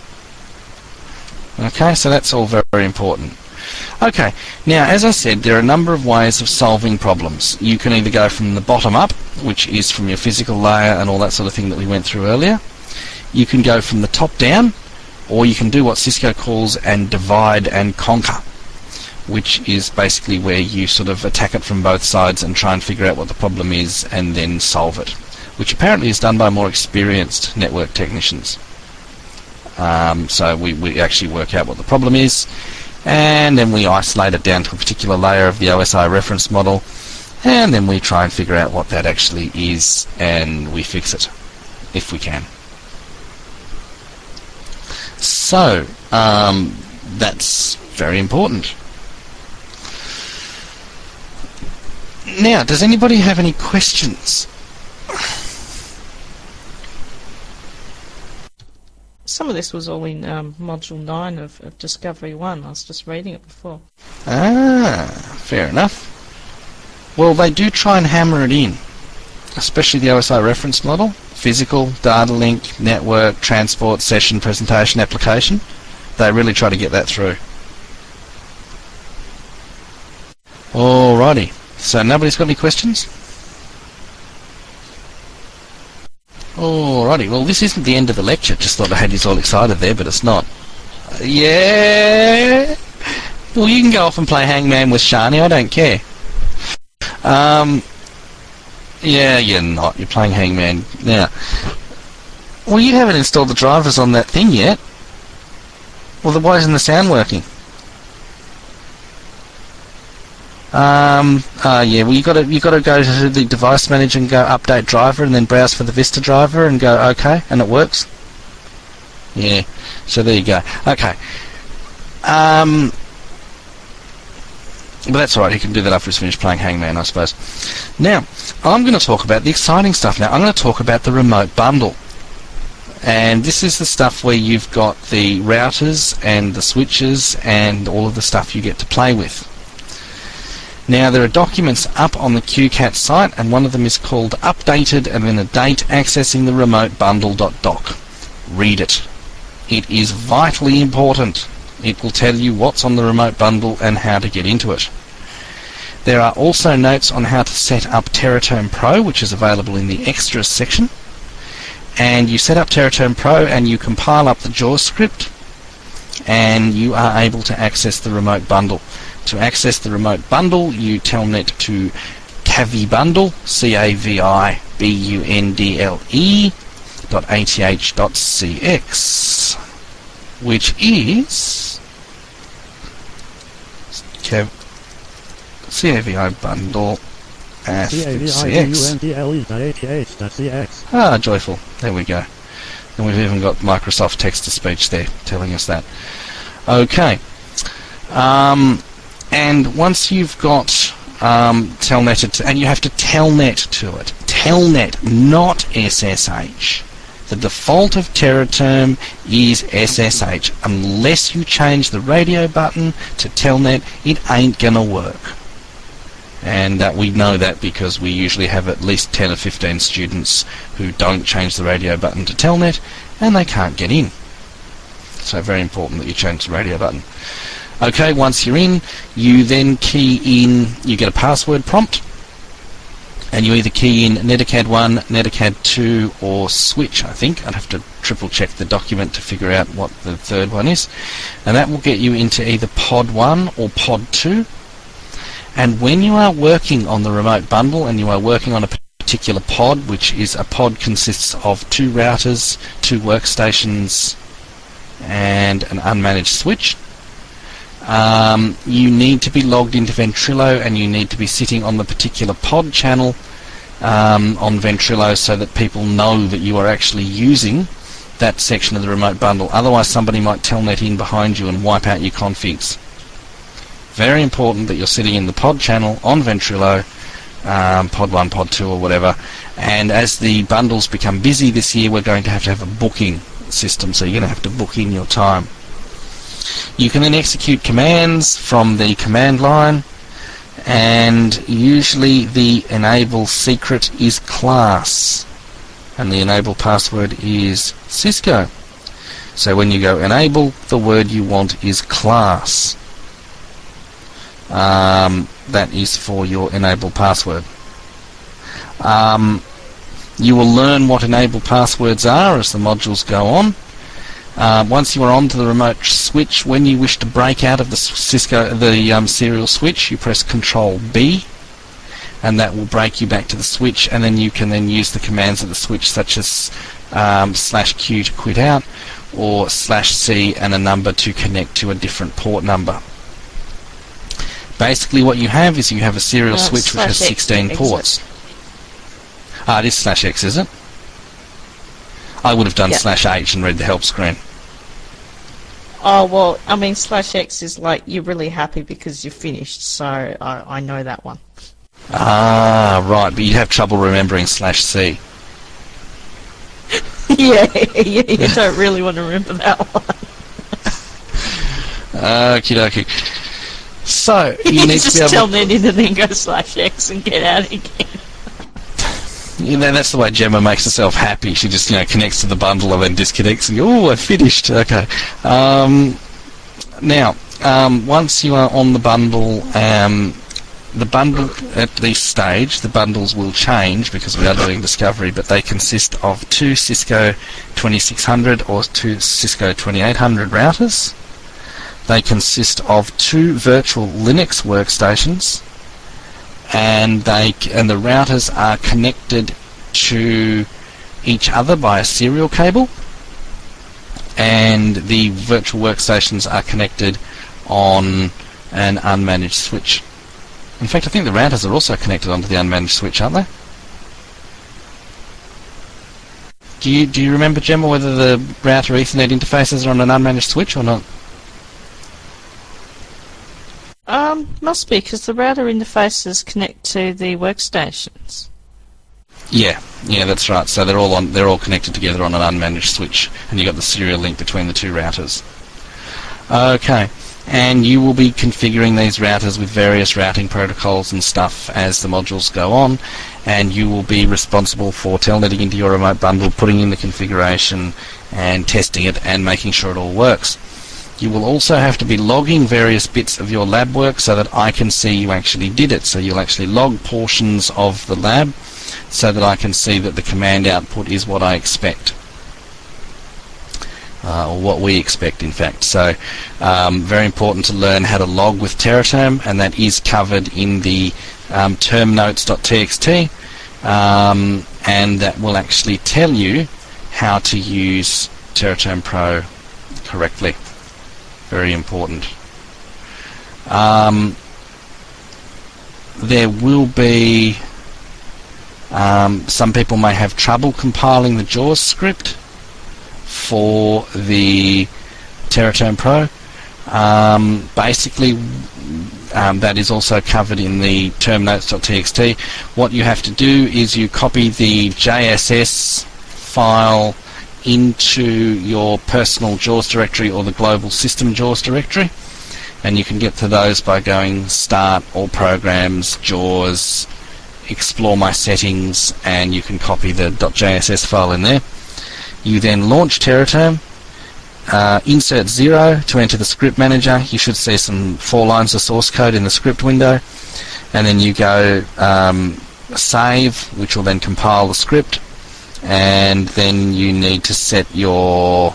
Okay, so that's all very, very important. Okay, now as I said, there are a number of ways of solving problems. You can either go from the bottom up, which is from your physical layer and all that sort of thing that we went through earlier. You can go from the top down, or you can do what Cisco calls and divide and conquer, which is basically where you sort of attack it from both sides and try and figure out what the problem is and then solve it, which apparently is done by more experienced network technicians. So we actually work out what the problem is, and then we isolate it down to a particular layer of the OSI reference model, and then we try and figure out what that actually is, and we fix it, if we can. So, that's very important. Now, does anybody have any questions? Some of this was all in Module 9 of Discovery 1. I was just reading it before. Ah, fair enough. Well, they do try and hammer it in, especially the OSI reference model. Physical, data link, network, transport, session, presentation, application. They really try to get that through. Alrighty. So nobody's got any questions? Alrighty, well this isn't the end of the lecture. Just thought I had you all excited there, but it's not. Yeah! Well, you can go off and play Hangman with Shani, I don't care. Yeah, you're not. You're playing Hangman now. Well, you haven't installed the drivers on that thing yet. Well, then why isn't the sound working? Yeah. Well, you got to go to the device manager and go update driver, and then browse for the Vista driver and go OK, and it works. Yeah. So there you go. Okay. But that's all right. He can do that after he's finished playing Hangman, I suppose. Now, I'm going to talk about the exciting stuff. Now, I'm going to talk about the remote bundle. And this is the stuff where you've got the routers and the switches and all of the stuff you get to play with. Now, there are documents up on the QCAT site, and one of them is called Updated and then a date accessing the remote bundle.doc. Read it. It is vitally important. It will tell you what's on the remote bundle and how to get into it. There are also notes on how to set up Teraterm Pro, which is available in the Extras section. And you set up Teraterm Pro and you compile up the JAWS script, and you are able to access the remote bundle. To access the remote bundle, you telnet to cavibundle, CAVIBUNDLE.ATH.CX, which is CAVI bundle CX. Ah, joyful. There we go. And we've even got Microsoft text-to-speech there telling us that. Okay. And once you've got telnetted to, and you have to telnet to it. Telnet, not SSH. The default of Teraterm is SSH. Unless you change the radio button to telnet, it ain't gonna work. And we know that because we usually have at least 10 or 15 students who don't change the radio button to telnet, and they can't get in. So very important that you change the radio button. Okay, once you're in, you then key in, you get a password prompt, and you either key in Netacad 1, Netacad 2, or Switch, I think. I'd have to triple check the document to figure out what the third one is. And that will get you into either Pod 1 or Pod 2. And when you are working on the remote bundle and you are working on a particular pod, which is a pod consists of 2 routers, 2 workstations, and an unmanaged switch, you need to be logged into Ventrilo, and you need to be sitting on the particular pod channel on Ventrilo so that people know that you are actually using that section of the remote bundle. Otherwise somebody might telnet in behind you and wipe out your configs. Very important that you're sitting in the pod channel on Ventrilo, pod 1, pod 2 or whatever, and as the bundles become busy this year, we're going to have a booking system, so you're going to have to book in your time. You can then execute commands from the command line, and usually the enable secret is class, and the enable password is Cisco. So when you go enable, the word you want is class. That is for your enable password. You will learn what enable passwords are as the modules go on. Once you are onto the remote switch, when you wish to break out of the serial switch, you press Control B, and that will break you back to the switch, and then you can then use the commands of the switch, such as /Q to quit out, or /C and a number to connect to a different port number. Basically what you have is you have a serial switch which has 16 ports. It is /X, is it? I would have done /H and read the help screen. Oh, well, I mean, /X is like, you're really happy because you're finished, so I know that one. Ah, right, but you'd have trouble remembering /C. Yeah, you don't really want to remember that one. Okie dokie. So, you need just to be able tell them in and then go /X and get out again. You know, that's the way Gemma makes herself happy. She just, connects to the bundle and then disconnects and goes, oh, I finished. Okay. Now, once you are on the bundle at this stage, the bundles will change because we are doing discovery, but they consist of 2 Cisco 2600 or 2 Cisco 2800 routers. They consist of 2 virtual Linux workstations and the routers are connected to each other by a serial cable, and the virtual workstations are connected on an unmanaged switch. In fact, I think the routers are also connected onto the unmanaged switch, aren't they? Do you remember, Gemma, whether the router Ethernet interfaces are on an unmanaged switch or not? Must be, because the router interfaces connect to the workstations. Yeah, that's right. So they're all connected together on an unmanaged switch, and you've got the serial link between the two routers. Okay, and you will be configuring these routers with various routing protocols and stuff as the modules go on, and you will be responsible for telnetting into your remote bundle, putting in the configuration and testing it and making sure it all works. You will also have to be logging various bits of your lab work so that I can see you actually did it. So you'll actually log portions of the lab so that I can see that the command output is what I expect. Or what we expect, in fact. So very important to learn how to log with Teraterm, and that is covered in the termnotes.txt, and that will actually tell you how to use Teraterm Pro correctly. Very important. There will be some people may have trouble compiling the JAWS script for the Teraterm Pro. Basically, that is also covered in the termnotes.txt. What you have to do is you copy the JSS file into your personal JAWS directory or the global system JAWS directory, and you can get to those by going Start, All Programs, JAWS, Explore My Settings, and you can copy the .jss file in there. You then launch Teraterm, insert 0 to enter the script manager. You should see some 4 lines of source code in the script window, and then you go save, which will then compile the script, and then you need to set your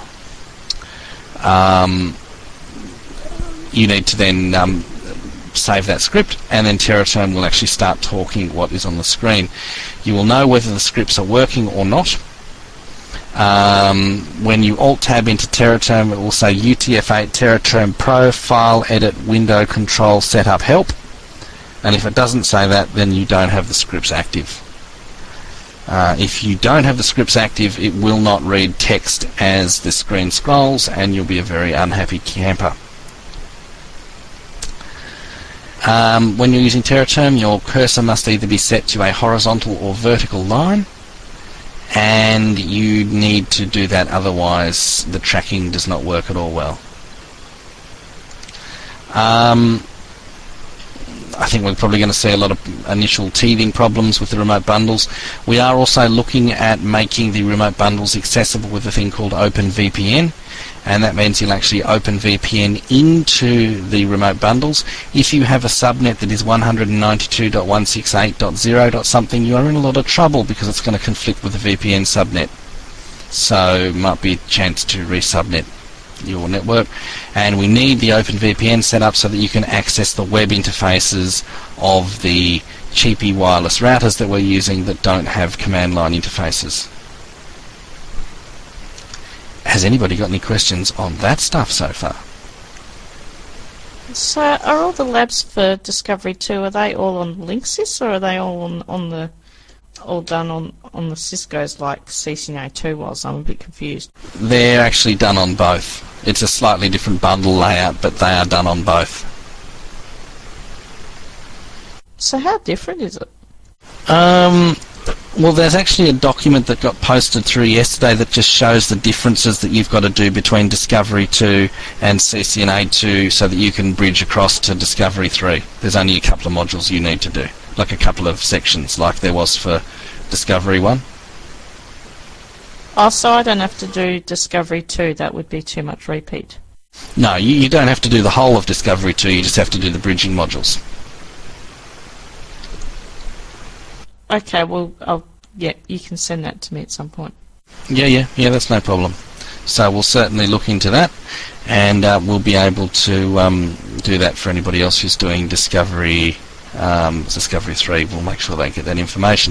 you need to then save that script, and then Teraterm will actually start talking what is on the screen. You will know whether the scripts are working or not. When you Alt-Tab into Teraterm, it will say UTF-8 Teraterm Pro File Edit Window Control Setup Help, and if it doesn't say that, then you don't have the scripts active. If you don't have the scripts active, it will not read text as the screen scrolls, and you'll be a very unhappy camper. When you're using Teraterm, your cursor must either be set to a horizontal or vertical line, and you need to do that, otherwise the tracking does not work at all well. I think we're probably going to see a lot of initial teething problems with the remote bundles. We are also looking at making the remote bundles accessible with a thing called OpenVPN, and that means you'll actually OpenVPN into the remote bundles. If you have a subnet that is 192.168.0. something, you are in a lot of trouble because it's going to conflict with the VPN subnet. So might be a chance to resubnet your network, and we need the OpenVPN set up so that you can access the web interfaces of the cheapy wireless routers that we're using that don't have command line interfaces. Has anybody got any questions on that stuff so far? So are all the labs for Discovery 2, are they all on Linksys, or are they all on the all done on the Cisco's like CCNA2 was? I'm a bit confused. They're actually done on both. It's a slightly different bundle layout, but they are done on both. So how different is it? Well, there's actually a document that got posted through yesterday that just shows the differences that you've got to do between Discovery 2 and CCNA2 so that you can bridge across to Discovery 3. There's only a couple of modules you need to do, like a couple of sections like there was for Discovery 1. Oh, so I don't have to do Discovery 2, that would be too much repeat. No, you don't have to do the whole of Discovery 2, you just have to do the bridging modules. Okay, well, yeah, you can send that to me at some point. Yeah, that's no problem. So we'll certainly look into that, and we'll be able to do that for anybody else who's doing Discovery Discovery 3 will make sure they get that information.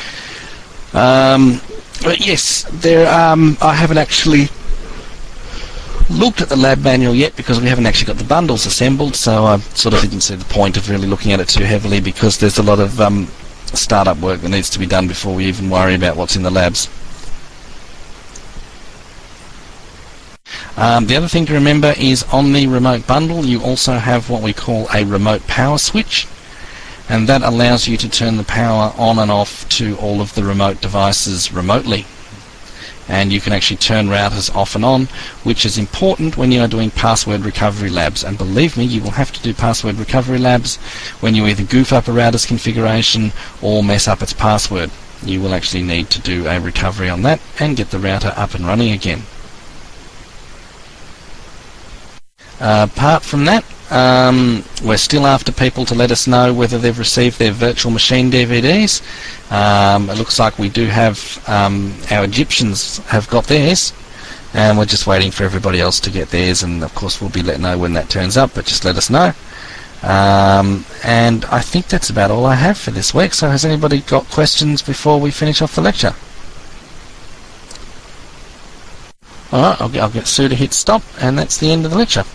But yes, I haven't actually looked at the lab manual yet because we haven't actually got the bundles assembled, so I sort of didn't see the point of really looking at it too heavily, because there's a lot of startup work that needs to be done before we even worry about what's in the labs. The other thing to remember is on the remote bundle you also have what we call a remote power switch, and that allows you to turn the power on and off to all of the remote devices remotely. And you can actually turn routers off and on, which is important when you are doing password recovery labs. And believe me, you will have to do password recovery labs when you either goof up a router's configuration or mess up its password. You will actually need to do a recovery on that and get the router up and running again. Apart from that, we're still after people to let us know whether they've received their virtual machine DVDs. It looks like we do have, our Egyptians have got theirs, and we're just waiting for everybody else to get theirs, and of course we'll be letting know when that turns up, but just let us know. And I think that's about all I have for this week, so has anybody got questions before we finish off the lecture? Alright, I'll get Sue to hit stop, and that's the end of the lecture.